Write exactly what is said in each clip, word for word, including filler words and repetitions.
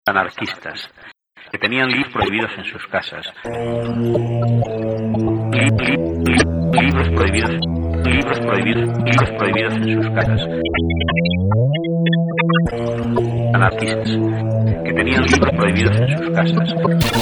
anarquistas que tenían libros prohibidos en sus casas. Libros prohibidos, libros prohibidos, libros prohibidos en sus casas. Anarquistas que tenían libros prohibidos en sus casas.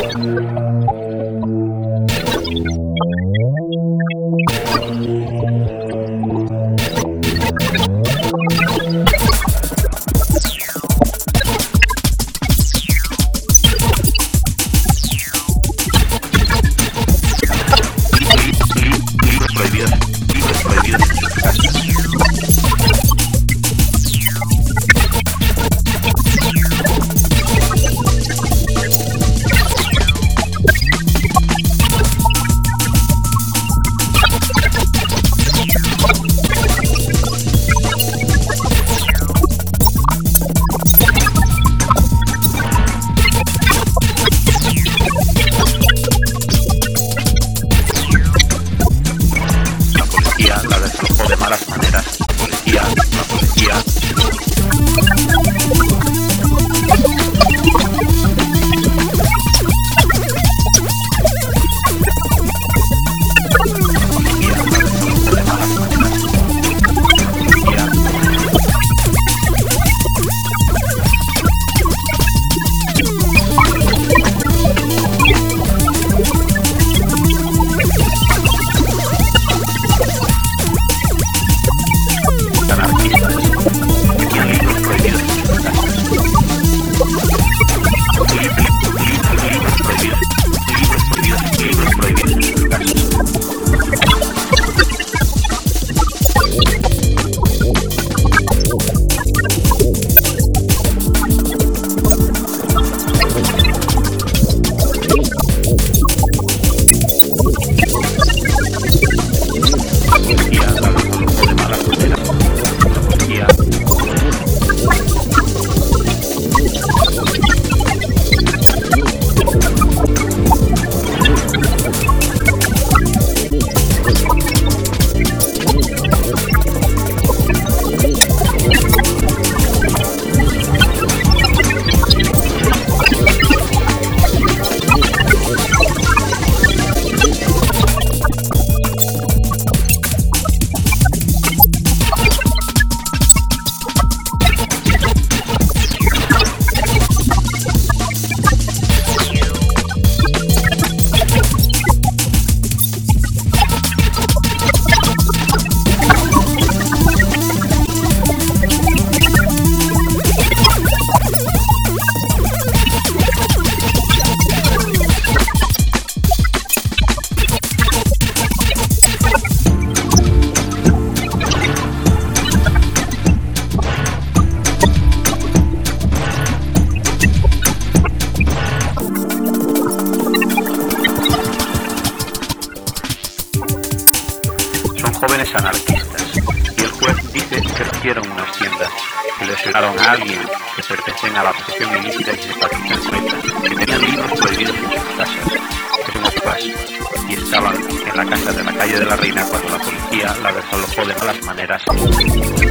Jóvenes anarquistas, y el juez dice que rompieron unas tiendas, que lesionaron a alguien, que pertenecen a la asociación ilícita y simpatizan con ella, que tenían libros prohibidos en sus casas, que son ocupas, y estaban en la casa de la calle de la Reina cuando la policía la desalojó de malas maneras.